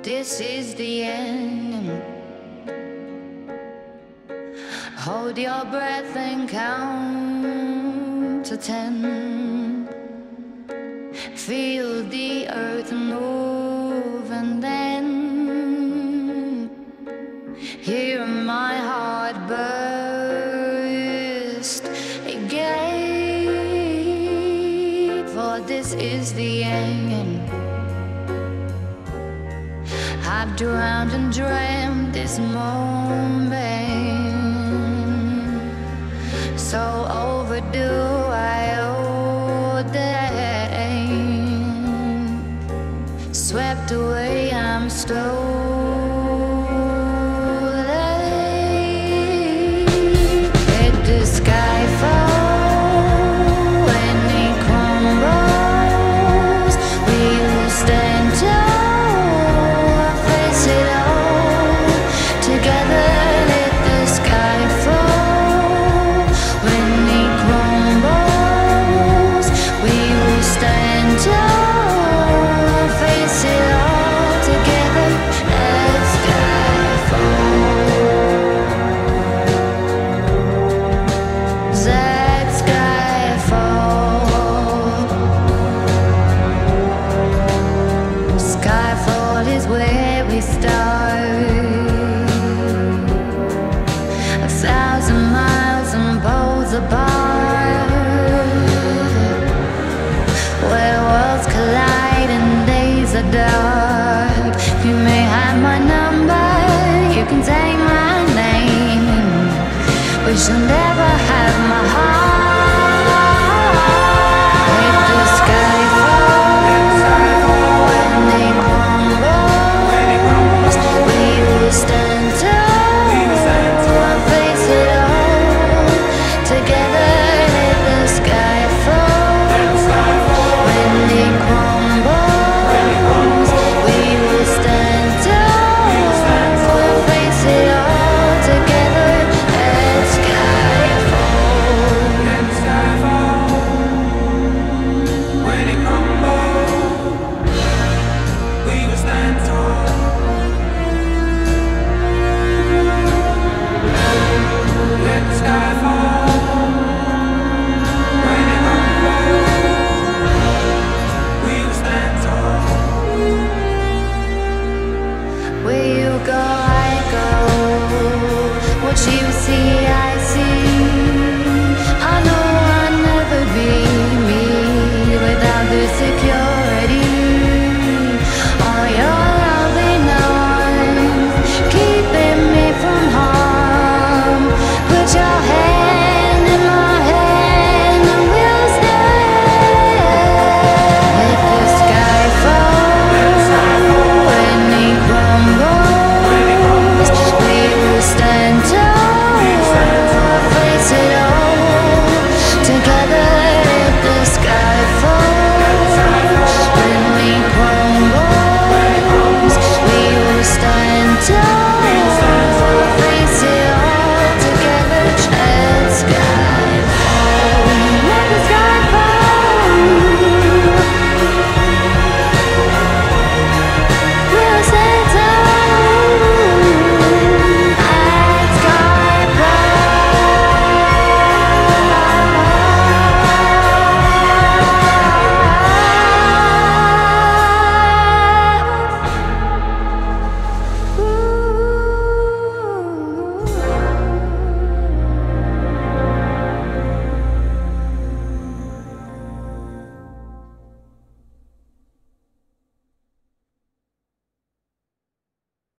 this is the end. Hold your breath and count to 10. Feel the earth move and then hear my heart burst again. For this is the end. I've drowned and dreamt this moment, so overdue I owe them. Swept away, I'm stolen. Let the sky fall when it crumbles. We will stand tall, face it all together. Let the sky fall when it crumbles. We will stand tall, face it all together. Let sky fall. Let sky fall. Skyfall is where we start. 1,000 miles and poles apart, where worlds collide and days are dark. You may have my number, you can take my name, but you'll never